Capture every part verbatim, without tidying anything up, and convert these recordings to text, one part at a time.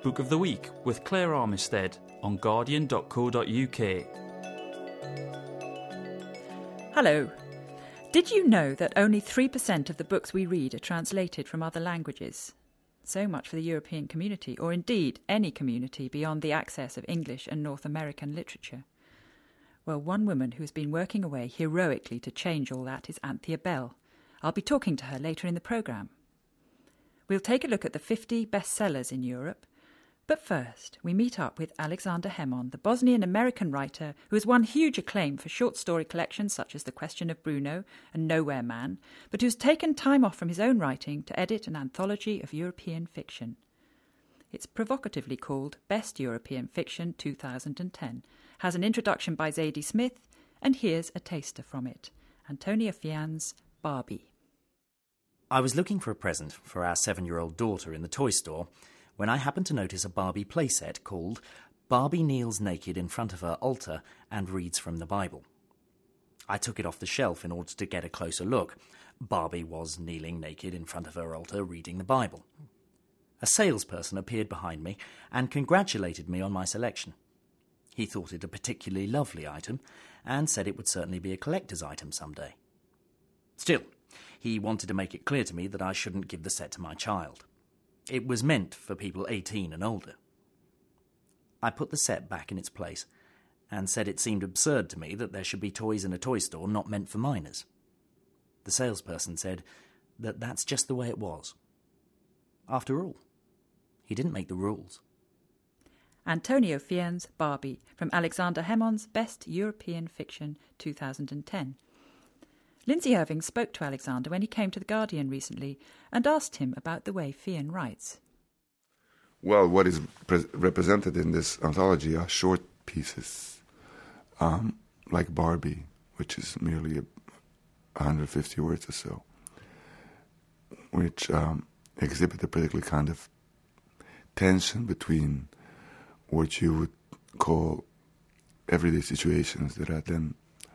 Book of the Week with Claire Armistead on guardian dot co dot uk. Hello. Did you know that only three percent of the books we read are translated from other languages? So much for the European community, or indeed any community beyond the access of English and North American literature. Well, one woman who has been working away heroically to change all that is Anthea Bell. I'll be talking to her later in the programme. We'll take a look at the fifty bestsellers in Europe. But first, we meet up with Alexander Hemon, the Bosnian-American writer who has won huge acclaim for short story collections such as The Question of Bruno and Nowhere Man, but who's taken time off from his own writing to edit an anthology of European fiction. It's provocatively called Best European Fiction two thousand ten, has an introduction by Zadie Smith, and here's a taster from it. Antonia Fian's Barbie. I was looking for a present for our seven-year-old daughter in the toy store when I happened to notice a Barbie playset called Barbie Kneels Naked in Front of Her Altar and Reads from the Bible. I took it off the shelf in order to get a closer look. Barbie was kneeling naked in front of her altar reading the Bible. A salesperson appeared behind me and congratulated me on my selection. He thought it a particularly lovely item and said it would certainly be a collector's item someday. Still, he wanted to make it clear to me that I shouldn't give the set to my child. It was meant for people eighteen and older. I put the set back in its place and said it seemed absurd to me that there should be toys in a toy store not meant for minors. The salesperson said that that's just the way it was. After all, he didn't make the rules. Antonio Fian's Barbie from Alexander Hemon's Best European Fiction two thousand ten. Lindsay Irving spoke to Alexander when he came to The Guardian recently and asked him about the way Fian writes. Well, what is pre- represented in this anthology are short pieces, um, like Barbie, which is merely a, one hundred fifty words or so, which um, exhibit a particular kind of tension between what you would call everyday situations that are then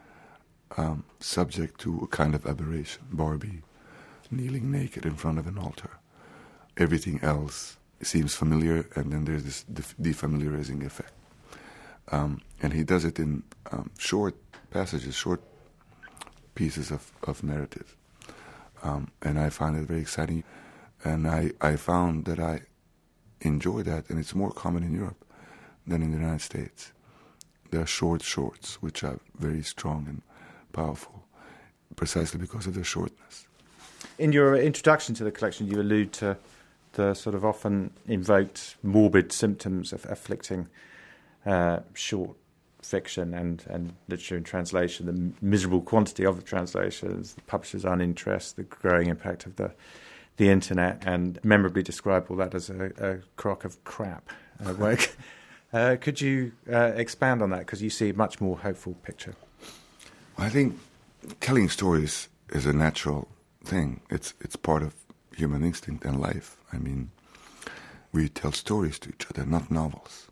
Um, subject to a kind of aberration. Barbie kneeling naked in front of an altar. Everything else seems familiar, and then there's this def- defamiliarizing effect. Um, and he does it in um, short passages, short pieces of, of narrative. Um, and I find it very exciting. And I, I found that I enjoy that, and it's more common in Europe than in the United States. There are short shorts, which are very strong and powerful, precisely because of their shortness. In your introduction to the collection, you allude to the sort of often invoked morbid symptoms of afflicting uh, short fiction and, and literature in translation, the miserable quantity of the translations, the publisher's uninterest, the growing impact of the the internet, and memorably describe all that as a, a crock of crap uh, work. uh, could you uh, expand on that, because you see a much more hopeful picture? I think telling stories is a natural thing. It's it's part of human instinct and life. I mean, we tell stories to each other, not novels.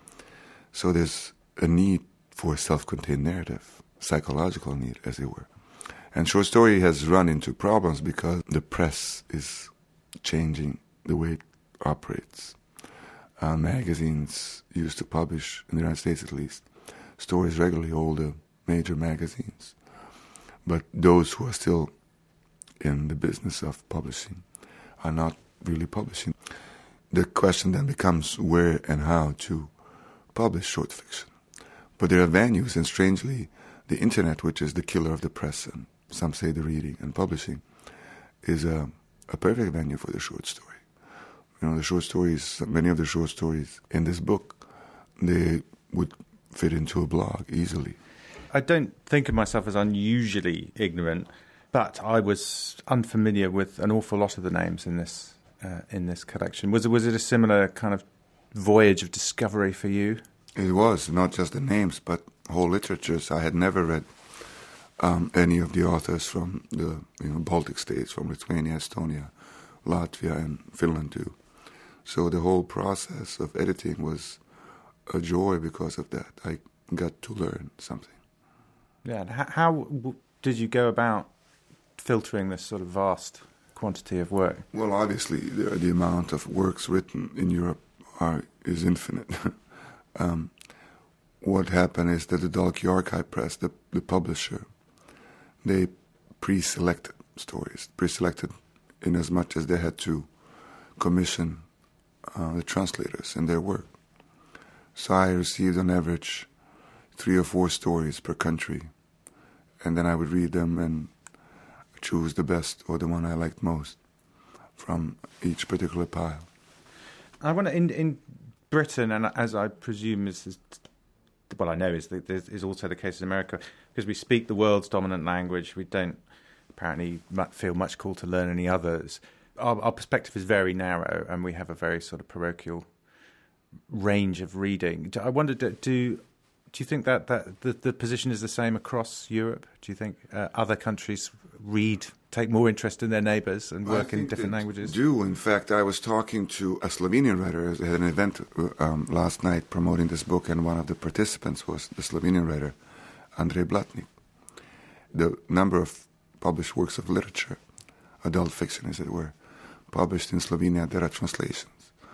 So there's a need for a self-contained narrative, psychological need, as it were. And short story has run into problems because the press is changing the way it operates. Uh, magazines used to publish, in the United States at least, stories regularly, all the major magazines. But those who are still in the business of publishing are not really publishing. The question then becomes where and how to publish short fiction. But there are venues, and strangely, the internet, which is the killer of the press, and some say the reading and publishing, is a, a perfect venue for the short story. You know, the short stories, many of the short stories in this book, they would fit into a blog easily. I don't think of myself as unusually ignorant, but I was unfamiliar with an awful lot of the names in this uh, in this collection. Was it was it a similar kind of voyage of discovery for you? It was, not just the names, but whole literatures. I had never read um, any of the authors from the you know, Baltic states, from Lithuania, Estonia, Latvia, and Finland too. So the whole process of editing was a joy because of that. I got to learn something. Yeah, and how, how w- did you go about filtering this sort of vast quantity of work? Well, obviously, the, the amount of works written in Europe are is infinite. um, what happened is that the Dalkey Archive Press, the, the publisher, they pre-selected stories, pre-selected in as much as they had to commission uh, the translators in their work. So I received on average three or four stories per country, and then I would read them and choose the best or the one I liked most from each particular pile. I want to, in, in Britain, and as I presume is, is what I know is, that is also the case in America, because we speak the world's dominant language, we don't apparently feel much called to learn any others. Our, our perspective is very narrow, and we have a very sort of parochial range of reading. I wondered, do do you think that, that the, the position is the same across Europe? Do you think uh, other countries read, take more interest in their neighbours and work in different languages? Do. In fact, I was talking to a Slovenian writer. I had an event um, last night promoting this book, and one of the participants was the Slovenian writer, Andrej Blatnik. The number of published works of literature, adult fiction as it were, published in Slovenia, there are translations.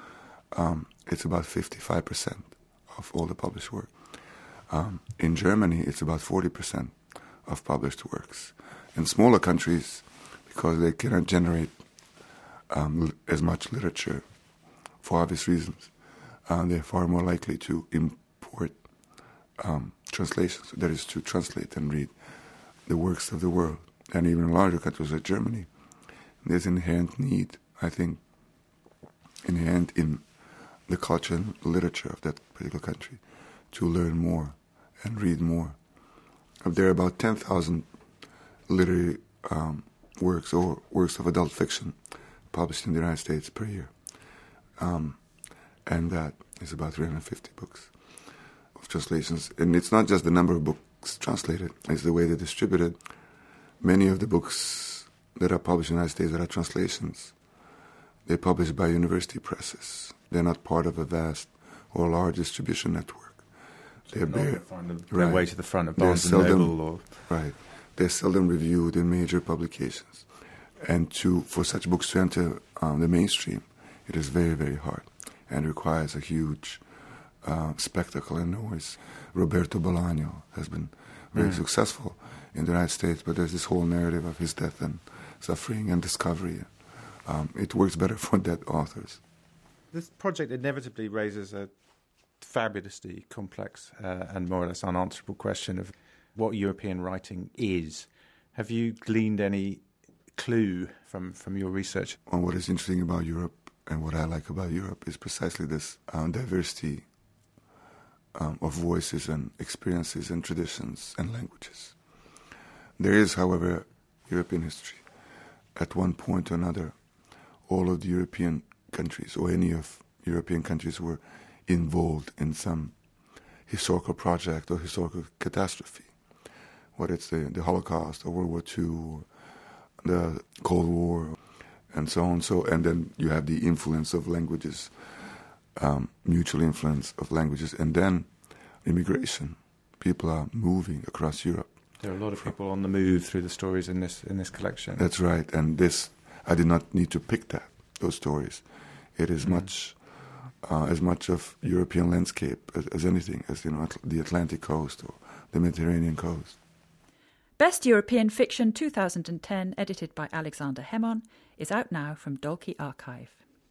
Um, it's about fifty-five percent of all the published work. Um, in Germany, it's about forty percent of published works. In smaller countries, because they cannot generate um, l- as much literature for obvious reasons, uh, they're far more likely to import um, translations, that is, to translate and read the works of the world. And even in larger countries like Germany, there's inherent need, I think, inherent in the culture and literature of that particular country to learn more and read more. There are about ten thousand literary um, works or works of adult fiction published in the United States per year. Um, and that is about three hundred fifty books of translations. And it's not just the number of books translated, it's the way they're distributed. Many of the books that are published in the United States that are translations, they're published by university presses. They're not part of a vast or large distribution network. They're bare, find their right. way to the front of Barnes and seldom, Noble, or right? They're seldom reviewed in major publications, and to for such books to enter um, the mainstream, it is very, very hard, and requires a huge uh, spectacle and noise. Roberto Bolaño has been very mm. successful in the United States, but there's this whole narrative of his death and suffering and discovery. Um, it works better for dead authors. This project inevitably raises a fabulously complex uh, and more or less unanswerable question of what European writing is. Have you gleaned any clue from, from your research? Well, what is interesting about Europe and what I like about Europe is precisely this um, diversity um, of voices and experiences and traditions and languages. There is, however, European history. At one point or another, all of the European countries, or any of European countries, were involved in some historical project or historical catastrophe, whether it's the, the Holocaust or World War Two, the Cold War, and so on. So, and then you have the influence of languages, um, mutual influence of languages, and then immigration. People are moving across Europe. There are a lot of people on the move through the stories in this in this collection. That's right, and this I did not need to pick that those stories. It is mm. much uh, as much of European landscape as, as anything, as you know, the Atlantic coast or the Mediterranean coast. Best European Fiction two thousand ten, edited by Alexander Hemon, is out now from Dalkey Archive.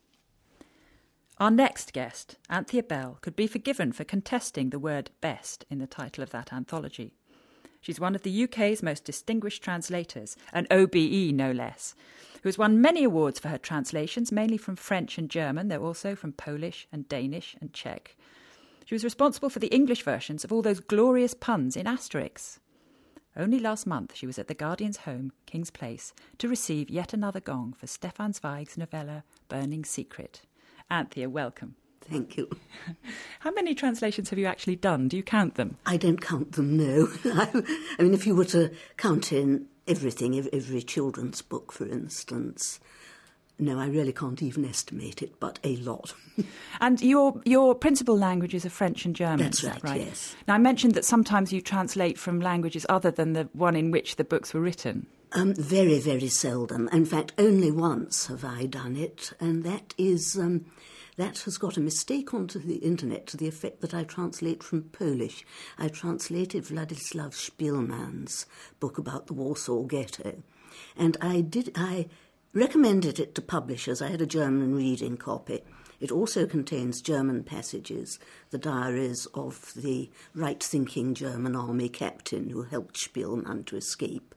Our next guest, Anthea Bell, could be forgiven for contesting the word best in the title of that anthology. She's one of the U K's most distinguished translators, an O B E no less, who has won many awards for her translations, mainly from French and German, though also from Polish and Danish and Czech. She was responsible for the English versions of all those glorious puns in Asterix. Only last month she was at the Guardian's home, King's Place, to receive yet another gong for Stefan Zweig's novella Burning Secret. Anthea, welcome. Thank you. How many translations have you actually done? Do you count them? I don't count them, no. I mean, if you were to count in everything, every children's book, for instance, no, I really can't even estimate it, but a lot. And your your principal languages are French and German. That's right, right, yes. Now, I mentioned that sometimes you translate from languages other than the one in which the books were written. Um, very, very seldom. In fact, only once have I done it, and that is um, that has got a mistake onto the internet to the effect that I translate from Polish. I translated Władysław Szpilman's book about the Warsaw Ghetto, and I did I recommended it to publishers. I had a German reading copy. It also contains German passages, the diaries of the right-thinking German army captain who helped Szpilman to escape.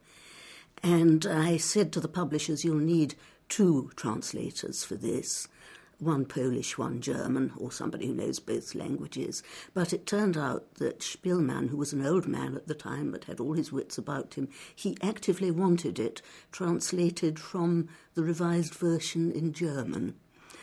And I said to the publishers, you'll need two translators for this, one Polish, one German, or somebody who knows both languages. But it turned out that Szpilman, who was an old man at the time but had all his wits about him, he actively wanted it translated from the revised version in German.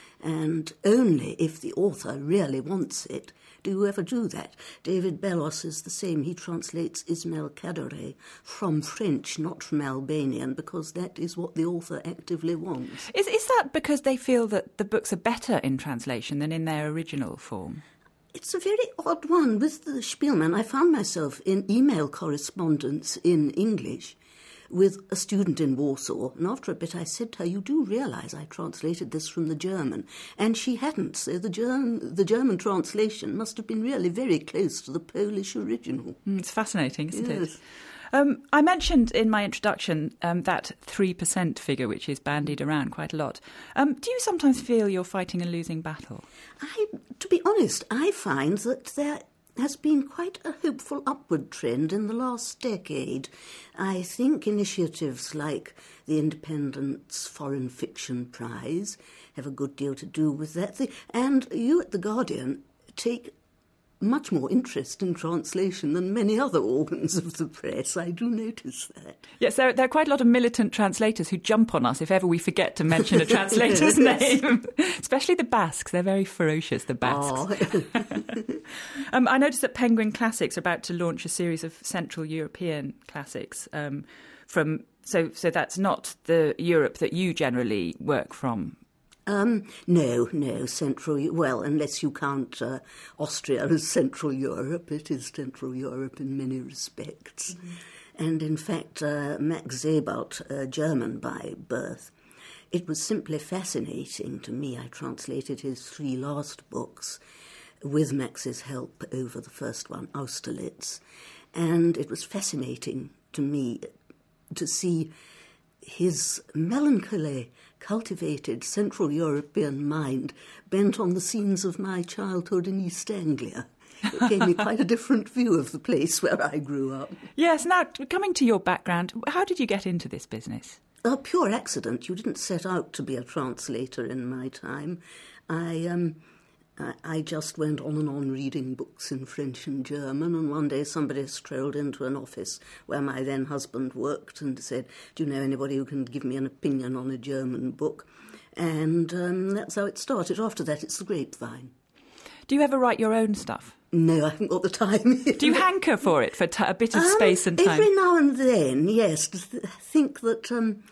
And only if the author really wants it do you ever do that. David Bellos is the same. He translates Ismail Kadare from French, not from Albanian, because that is what the author actively wants. Is, is that because they feel that the books are better in translation than in their original form? It's a very odd one. With the Szpilman, I found myself in email correspondence in English with a student in Warsaw, and after a bit I said to her, you do realise I translated this from the German, and she hadn't, so the German, the German translation must have been really very close to the Polish original. Mm, it's fascinating, isn't yes. it? Um, I mentioned in my introduction um, that three percent figure, which is bandied around quite a lot. Um, do you sometimes feel you're fighting a losing battle? I, to be honest, I find that there has been quite a hopeful upward trend in the last decade. I think initiatives like the Independent's Foreign Fiction Prize have a good deal to do with that. And you at The Guardian take much more interest in translation than many other organs of the press. I do notice that. Yes, there, there are quite a lot of militant translators who jump on us if ever we forget to mention a translator's name. Especially the Basques. They're very ferocious, the Basques. Oh. um, I noticed that Penguin Classics are about to launch a series of Central European classics um, from... So, so that's not the Europe that you generally work from. Um, no, no, Central... Well, unless you count uh, Austria as Central Europe, it is Central Europe in many respects. Mm-hmm. And in fact, uh, Max Sebald, uh, German by birth, it was simply fascinating to me. I translated his three last books with Max's help over the first one, Austerlitz. And it was fascinating to me to see his melancholy, cultivated Central European mind bent on the scenes of my childhood in East Anglia. It gave me quite a different view of the place where I grew up. Yes, now, coming to your background, how did you get into this business? A pure accident. You didn't set out to be a translator in my time. I... um. I just went on and on reading books in French and German, and one day somebody strolled into an office where my then husband worked and said, do you know anybody who can give me an opinion on a German book? And um, that's how it started. After that, it's the grapevine. Do you ever write your own stuff? No, I haven't got the time. Do you hanker for it, for t- a bit of um, space and time? Every now and then, yes. Th- think that um,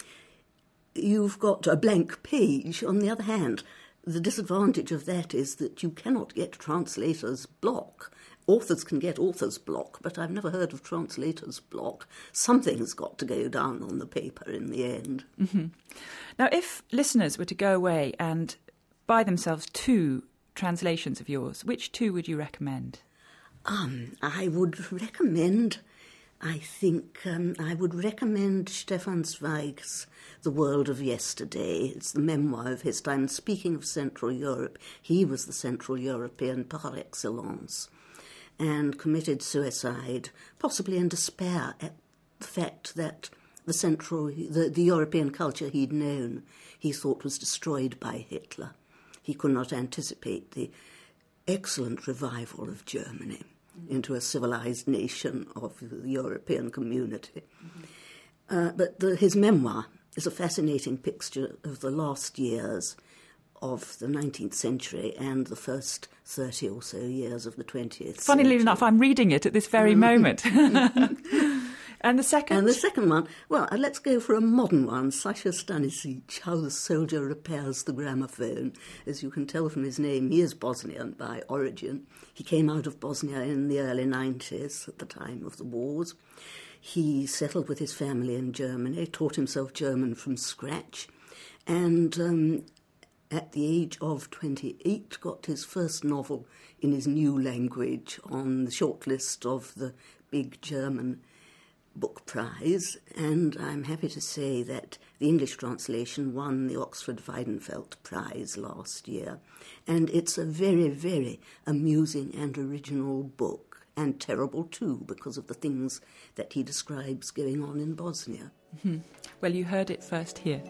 you've got a blank page. On the other hand, the disadvantage of that is that you cannot get translators' block. Authors can get author's block, but I've never heard of translators' block. Something's got to go down on the paper in the end. Mm-hmm. Now, if listeners were to go away and buy themselves two translations of yours, which two would you recommend? Um, I would recommend... I think um, I would recommend Stefan Zweig's The World of Yesterday. It's the memoir of his time. Speaking of Central Europe, he was the Central European par excellence and committed suicide, possibly in despair at the fact that the Central, the, the European culture he'd known, he thought was destroyed by Hitler. He could not anticipate the excellent revival of Germany into a civilised nation of the European community. Mm-hmm. Uh, but the, his memoir is a fascinating picture of the last years of the nineteenth century and the first thirty or so years of the twentieth century. Funnily enough, I'm reading it at this very moment. And the second? And the second one, well, let's go for a modern one, Sasha Stanisic, How the Soldier Repairs the Gramophone. As you can tell from his name, he is Bosnian by origin. He came out of Bosnia in the early nineties, at the time of the wars. He settled with his family in Germany, taught himself German from scratch, and um, at the age of twenty-eight got his first novel in his new language on the shortlist of the big German Book Prize, and I'm happy to say that the English translation won the Oxford Weidenfeld Prize last year, and it's a very, very amusing and original book, and terrible too, because of the things that he describes going on in Bosnia. Mm-hmm. Well, you heard it first here.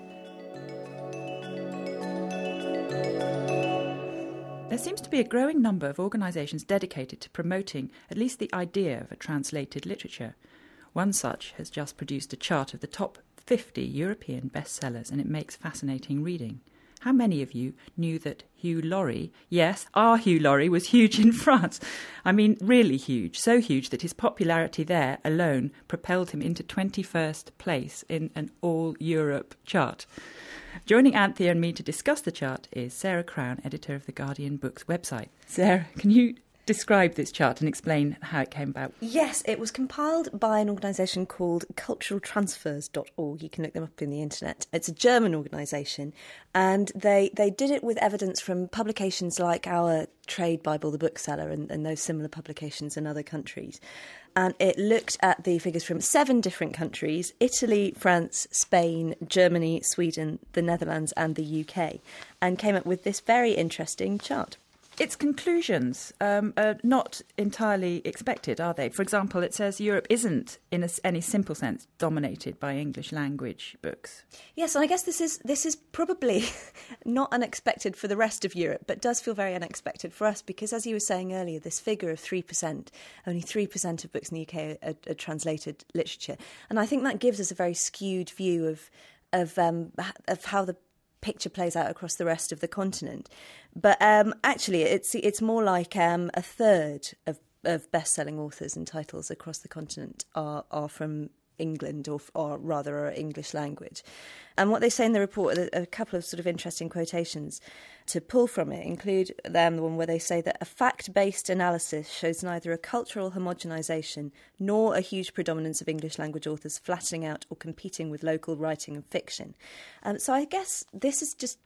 There seems to be a growing number of organisations dedicated to promoting at least the idea of a translated literature. One such has just produced a chart of the top fifty European bestsellers, and it makes fascinating reading. How many of you knew that Hugh Laurie, yes, our Hugh Laurie, was huge in France? I mean, really huge, so huge that his popularity there alone propelled him into twenty-first place in an all-Europe chart. Joining Anthea and me to discuss the chart is Sarah Crown, editor of the Guardian Books website. Sarah, can you describe this chart and explain how it came about? Yes, it was compiled by an organisation called cultural transfers dot org. You can look them up in the internet. It's a German organisation, and they, they did it with evidence from publications like our trade Bible, The Bookseller, and, and those similar publications in other countries. And it looked at the figures from seven different countries: Italy, France, Spain, Germany, Sweden, the Netherlands and the U K, and came up with this very interesting chart. Its conclusions um, are not entirely expected, are they? For example, it says Europe isn't, in a, any simple sense, dominated by English language books. Yes, and I guess this is this is probably not unexpected for the rest of Europe, but does feel very unexpected for us because, as you were saying earlier, this figure of three percent, only three percent of books in the U K are, are translated literature. And I think that gives us a very skewed view of of um, of how the picture plays out across the rest of the continent. But um, actually, it's it's more like um, a third of, of best-selling authors and titles across the continent are, are from England, or, or rather are English language. And what they say in the report, a, a couple of sort of interesting quotations to pull from it include um, the one where they say that a fact-based analysis shows neither a cultural homogenisation nor a huge predominance of English language authors flattening out or competing with local writing and fiction. Um, so I guess this is just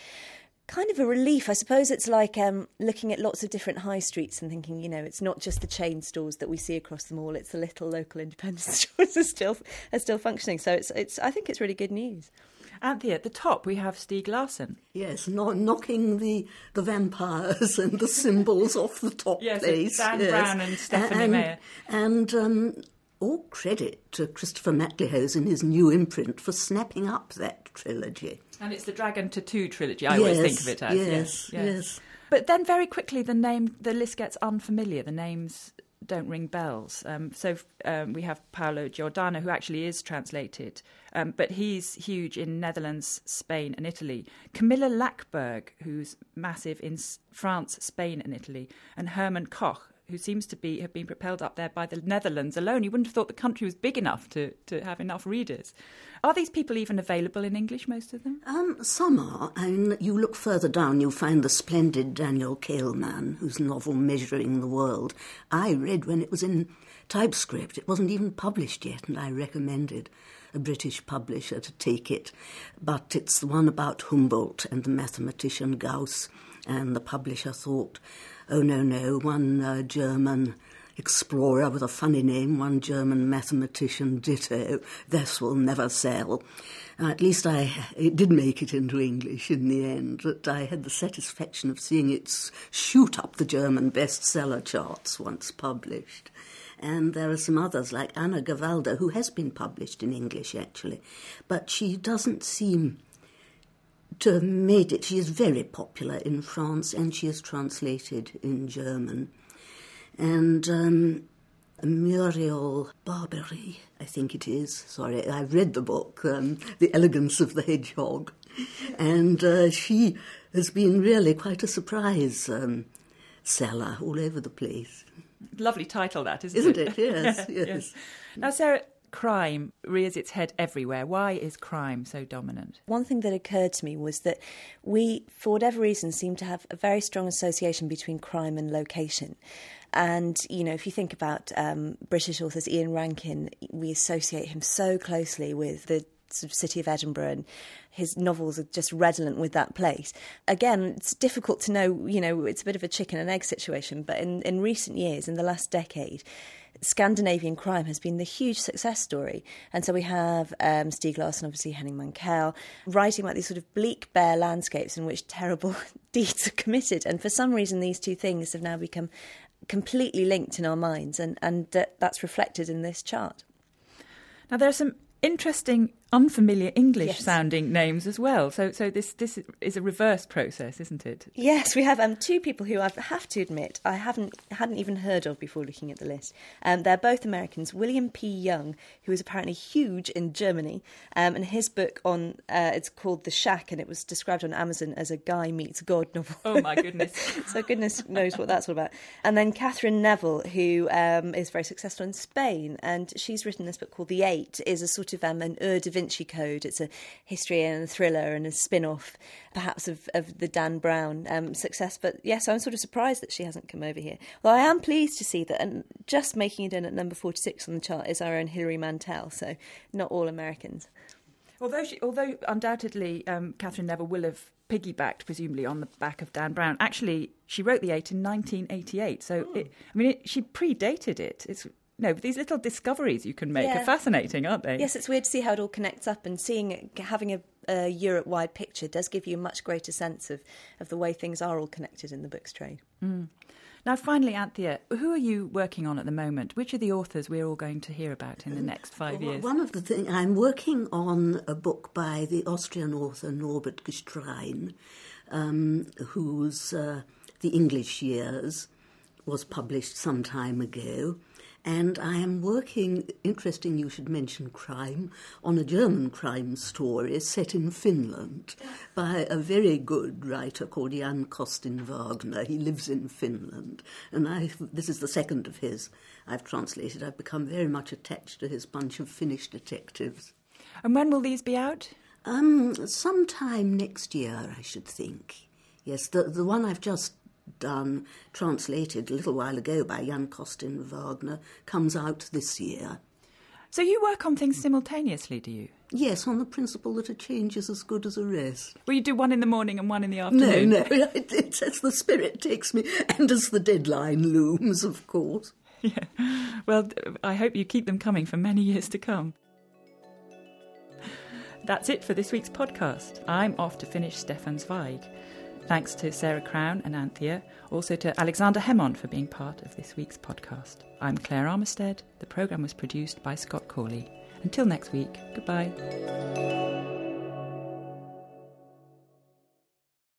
kind of a relief. I suppose it's like um, looking at lots of different high streets and thinking, you know, it's not just the chain stores that we see across them all, it's the little local independent stores are still are still functioning. So it's it's I think it's really good news. Anthea, at the top we have Stieg Larsson. Yes, no, knocking the, the vampires and the symbols off the top yes, place. Dan yes, Brown and Stephanie and, Meyer. And um, all credit to Christopher McLehose in his new imprint for snapping up that trilogy. And it's the Dragon Tattoo trilogy, I yes, always think of it as. Yes, yes, yes, yes. But then very quickly the name, the list gets unfamiliar. The names don't ring bells. Um, so um, we have Paolo Giordano, who actually is translated, um, but he's huge in Netherlands, Spain and Italy. Camilla Lackberg, who's massive in France, Spain and Italy, and Herman Koch, who seems to be have been propelled up there by the Netherlands alone. You wouldn't have thought the country was big enough to, to have enough readers. Are these people even available in English, most of them? Um, some are. I mean, you look further down, you'll find the splendid Daniel Kehlmann, whose novel Measuring the World I read when it was in TypeScript. It wasn't even published yet, and I recommended a British publisher to take it. But it's the one about Humboldt and the mathematician Gauss, and the publisher thought, oh, no, no, one uh, German explorer with a funny name, one German mathematician ditto, this will never sell. Uh, at least I it did make it into English in the end, but I had the satisfaction of seeing it shoot up the German bestseller charts once published. And there are some others, like Anna Gavalda, who has been published in English, actually, but she doesn't seem to have made it. She is very popular in France, and she is translated in German. And um, Muriel Barbery, I think it is. Sorry, I've read the book, um, The Elegance of the Hedgehog. And uh, she has been really quite a surprise um, seller all over the place. Lovely title, that, isn't, isn't it? Isn't it? Yes, yeah, yes. yes. Now, Sarah, crime rears its head everywhere. Why is crime so dominant? One thing that occurred to me was that we, for whatever reason, seem to have a very strong association between crime and location. And, you know, if you think about um, British authors, Ian Rankin, we associate him so closely with the sort of city of Edinburgh, and his novels are just redolent with that place. Again, it's difficult to know, you know, it's a bit of a chicken and egg situation, but in, in recent years, in the last decade, Scandinavian crime has been the huge success story. And so we have um, Stieg Larsson, obviously Henning Mankell, writing about these sort of bleak, bare landscapes in which terrible deeds are committed. And for some reason, these two things have now become completely linked in our minds, and, and uh, that's reflected in this chart. Now, there are some interesting, unfamiliar English-sounding yes. names as well. So, so this this is a reverse process, isn't it? Yes, we have um, two people who I have to admit I haven't hadn't even heard of before looking at the list. Um, they're both Americans. William P. Young, who is apparently huge in Germany, um, and his book on uh, it's called The Shack, and it was described on Amazon as a Guy Meets God novel. Oh my goodness! So goodness knows what that's all about. And then Catherine Neville, who um, is very successful in Spain, and she's written this book called The Eight. Is a sort of um, an Ur Da Vinci Code. It's a history and a thriller and a spin-off, perhaps, of, of the Dan Brown um, success. But yes, I'm sort of surprised that she hasn't come over here. Well, I am pleased to see that, and just making it in at number forty-six on the chart is our own Hilary Mantel, so not all Americans. Although, she, although undoubtedly um, Catherine Neville will have piggybacked, presumably, on the back of Dan Brown, actually, she wrote The Eight in nineteen eighty-eight. So, oh. it, I mean, it, she predated it. It's No, but these little discoveries you can make yeah. are fascinating, aren't they? Yes, it's weird to see how it all connects up, and seeing it, having a, a Europe-wide picture does give you a much greater sense of, of the way things are all connected in the books trade. Mm. Now, finally, Anthea, who are you working on at the moment? Which are the authors we're all going to hear about in the next five years? One of the things, I'm working on a book by the Austrian author Norbert Gestrein, um, whose uh, The English Years was published some time ago. And I am working, interesting you should mention crime, on a German crime story set in Finland by a very good writer called Jan Kostin Wagner. He lives in Finland, and I, this is the second of his I've translated. I've become very much attached to his bunch of Finnish detectives. And when will these be out? Um, sometime next year, I should think. Yes, the, the one I've just done, translated a little while ago by Jan Kostin Wagner, comes out this year. So you work on things simultaneously, do you? Yes, on the principle that a change is as good as a rest. Well, you do one in the morning and one in the afternoon? No, no, it, it's as the spirit takes me, and as the deadline looms, of course. Yeah. Well, I hope you keep them coming for many years to come. That's it for this week's podcast. I'm off to finish Stefan Zweig. Thanks to Sarah Crown and Anthea, also to Alexander Hemont for being part of this week's podcast. I'm Claire Armistead. The programme was produced by Scott Cawley. Until next week, goodbye.